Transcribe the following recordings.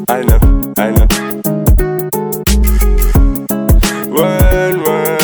I know. Run.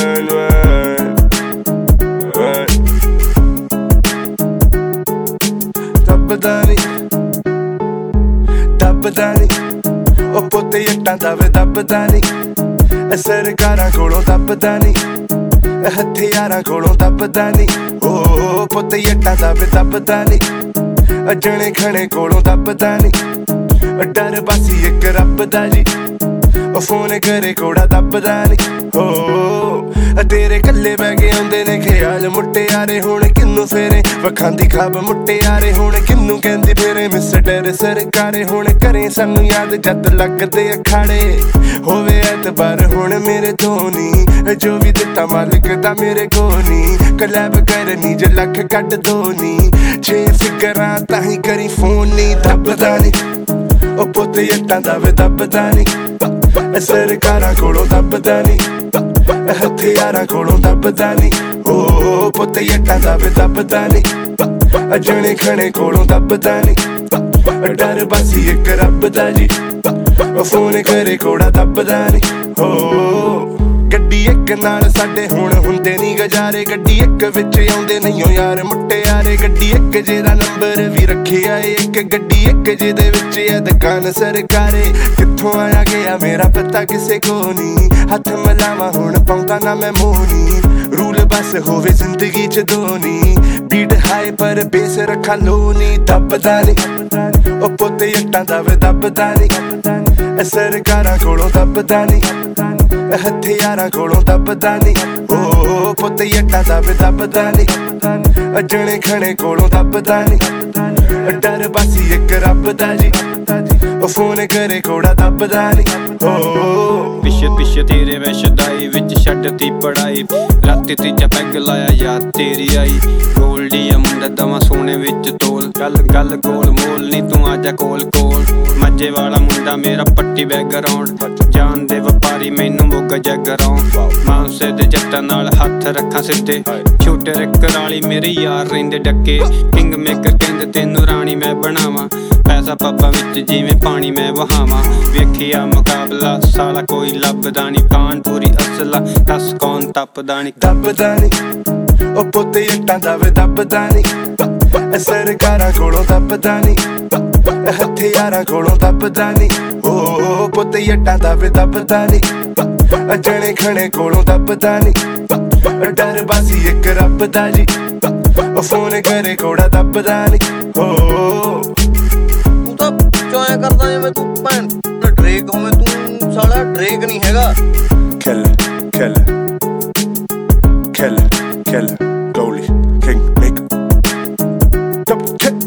ਦੱਬਦਾ ਨੀ ਉਹ ਪੁੱਤ ਜੱਟਾਂ ਦਾ ਵੇ ਦੱਬਦਾ ਨੀ ਸਰਕਾਰਾਂ ਕੋਲੋਂ ਦੱਬਦਾ ਨੀ ਹਥਿਆਰਾਂ ਕੋਲੋਂ ਦੱਬਦਾ ਨੀ ਉਹ ਪੁੱਤ ਜੱਟਾਂ ਦਾ ਵੇ ਦੱਬਦਾ ਨੀ ਜਣੇ ਖਣੇ ਕੋਲੋਂ ਦੱਬਦਾ ਨੀ ਡਰ ਬਾਸੀ ਇੱਕ ਰੱਬ ਦਾ ਜੀ ਉਹ ਫੋਨ ਕਰੇ ਕੋੜਾ ਦੱਬਦਾ ਨੀ ਹੋ ਤੇਰੇ ਕੱਲੇ ਬਹਿ ਕੇ ਆਉਂਦੇ ਨੇ ਖਿਆਲ ਮੁਟਿਆਰੇ ਹੁਣ ਕਿੰਨੂੰ ਫੇਰੇ ਵਖਾਂਦੀ ਖਾਬ ਮੁਟਿਆਰੇ ਹੁਣ ਕਿੰਨੂੰ ਕਹਿੰਦੀ ਫੇਰੇ ਮਿਸਟਰ ਸਰਕਾਰੇ ਹੁਣ ਘਰੇ ਸਾਨੂੰ ਯਾਦ ਜਦ ਲੱਗਦੇ ਅਖਾੜੇ ਹੋਵੇ ਐਤਬਾਰ ਹੁਣ ਮੇਰੇ ਧੋਨੀ ਜੋ ਵੀ ਦਿੱਤਾ ਮਾਲਕ ਦਾ ਮੇਰੇ ਕੋਨੀ ਕਲੈਬ ਕਰਨੀ ਜੇ ਲੱਖ ਕੱਢ ਦੋਨੀ 6 ਫਿਗਰਾਂ ਤਾਂ ਹੀ ਕਰੀ ਫੋਨ ਨੀ ਦੱਬਦਾ ਨੀ ਉਹ ਪੁੱਤ ਜੱਟਾਂ ਦਾ ਵੇ ਦੱਬਦਾ ਨੀ ਸਰਕਾਰਾਂ ਕੋਲੋਂ ਦੱਬਦਾ ਨੀ ਹਥਿਆਰਾਂ ਕੋਲੋਂ ਦੱਬਦਾ ਨੀ ਉਹ ਪੁੱਤ ਜੱਟਾਂ ਦਾ ਵੇ ਦੱਬਦਾ ਨੀ ਜਣੇ ਖਣੇ ਕੋਲੋਂ ਦੱਬਦਾ ਨੀ ਡਰ ਬਾਸੀ ਇੱਕ ਰੱਬ ਦਾ ਜੀ ਫੋਨ ਕਰੇ ਕੋੜਾ ਦੱਬਦਾ ਨੀ ਹੋ ਗੱਡੀ ਇੱਕ ਨਾਲ ਸਾਡੇ ਹੁਣ ਹੁੰਦੇ ਨੀ ਗੁਜ਼ਾਰੇ ਗੱਡੀ ਇੱਕ ਵਿੱਚ ਆਉਂਦੇ ਨਹੀਂ ਯਾਰ ਮੁਟਿਆਰੇ ਗੱਡੀ ਇੱਕ ਜਿਹਦਾ ਨੰਬਰ ਵੀ ਰੱਖਿਆ ਏ ਇੱਕ ਗੱਡੀ ਇੱਕ ਜਿਹਦੇ ਵਿੱਚ ਆ ਦੁਕਾਨ ਸਰਕਾਰੇ ਕਿੱਥੋਂ ਆਇਆ ਗਿਆ ਮੇਰਾ ਪਤਾ ਕਿਸੇ ਕੋ ਨੀ ਹੱਥ ਮਿਲਾਵਾਂ ਹੁਣ ਪਾਉਂਦਾ ਨਾ ਮੈਂ ਮੋਹਨੀ ਰੂਲ ਬਸ ਹੋਵੇ ਜ਼ਿੰਦਗੀ ਚ ਦੋਨੀ ਬੀਟ ਹਾਈ ਪਰ ਬੇਸ ਰੱਖਾ ਲੋ ਨੀ ਦੱਬਦਾ ਨੀ ਉਹ ਪੁੱਤ ਜੱਟਾਂ ਦਾ ਵੇ ਦੱਬਦਾ ਨੀ ਸਰਕਾਰਾਂ ਕੋਲੋਂ ਦੱਬਦਾ ਨੀ ਹਥਿਆਰਾਂ ਕੋਲੋਂ ਦੱਬਦਾ ਨੀ ਉਹ ਪੁੱਤ ਜੱਟਾਂ ਦਾ ਵੇ ਦੱਬਦਾ ਨੀ ਜਣੇ ਖਣੇ ਕੋਲੋਂ ਦੱਬਦਾ ਨੀ ਡਰ ਬਾਸੀ ਇੱਕ ਰੱਬ ਦਾ ਜੀ ਉਹ ਫੋਨ ਕਰੇ ਕੋੜਾ ਦੱਬਦਾ ਨੀ ਪਿੱਛੇ ਤੇਰੇ ਵੈਸ਼ਦਾਈ ਵਿੱਚ ਛੱਡਤੀ ਪੜਾਈ ਰਾਤੀ ਤੀਜਾ ਪੈਗ ਲਾਇਆ ਯਾਦ ਤੇਰੀ ਆਈ ਗੋਲਡੀ ਆ ਮੁੰਡਾ ਦਵਾ ਸੋਨੇ ਵਿੱਚ ਤੋਲ ਗੱਲ ਕੋਲ ਮੋਲ ਨੀ ਤੂੰ ਆਜਾ ਕੋਲ ਮੱਝੇ ਵਾਲਾ ਮੁੰਡਾ ਮੇਰਾ ਪੱਟੀ ਬੈਕਗਰਾਉਂਡ ਜਾਨ ਦੇ ਵਪਾਰੀ ਮੈਨੂੰ ਮੋਗਾ ਜਗਰਾਉਂਡ ਮਾਂਸੇ ਦੇ ਜੱਟਾਂ ਨਾਲ ਹੱਥ ਰੱਖਾਂ ਸਿੱਧੇ ਛੋਟੇ ਰਿੱਕਰ ਵਾਲੀ ਮੇਰੇ ਯਾਰ ਰਹਿੰਦੇ ਡੱਕੇ ਕਿੰਗ ਮੇਕਰ ਕਹਿੰਦੇ ਤੈਨੂੰ ਰਾਣੀ ਮੈਂ ਬਣਾਵਾਂ ਪੈਸਾ ਪਾਪਾ ਵਿੱਚ ਜਿਵੇਂ ਪਾਣੀ ਮੈਂ ਵਹਾਵਾਂ ਵੇਖਿਆ ਮੁਕਾਬਲਾ ਸਾਲਾ ਕੋਈ ਲੱਭਦਾ ਨੀ ਕਾਨਪੁਰੀ ਅਸਲਾ ਦੱਸ ਕੌਣ ਟੱਪਦਾ ਨੀ ਉਹ ਪੁੱਤ ਜੱਟਾਂ ਦਾ ਵੇ ਦੱਬਦਾ ਨੀ ਸਰਕਾਰਾਂ ਕੋਲੋਂ ਦੱਬਦਾ ਨੀ ਹਥਿਆਰਾਂ ਕੋਲੋਂ ਦੱਬਦਾ ਨੀ ਉਹ ਪੁੱਤ ਜੱਟਾਂ ਦਾ ਵੇ ਦੱਬਦਾ ਨੀ ਜਣੇ ਖਣੇ ਕੋਲੋਂ ਦੱਬਦਾ ਨੀ ਡਰ ਬਾਸੀ ਇੱਕ ਰੱਬ ਦਾ ਜੀ ਫੋਨ ਕਰੇ ਕੋੜਾ ਦੱਬਦਾ ਨੀ ਤੂੰ ਤਾਂ ਚੋਇਆ ਕਰਦਾ ਜਿਵੇਂ ਤੂੰ ਭੈਣ ਡਰੇਕ ਹੋਵੇਂ ਤੂੰ ਸਾਲਾ ਡਰੇਕ ਨਹੀਂ ਹੈਗਾ Kill Goalie King Nick Double kick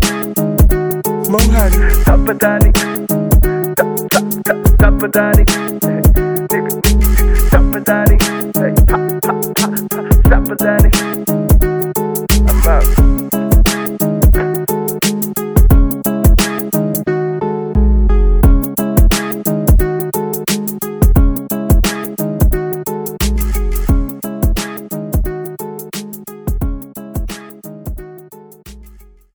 Mohani Tapadani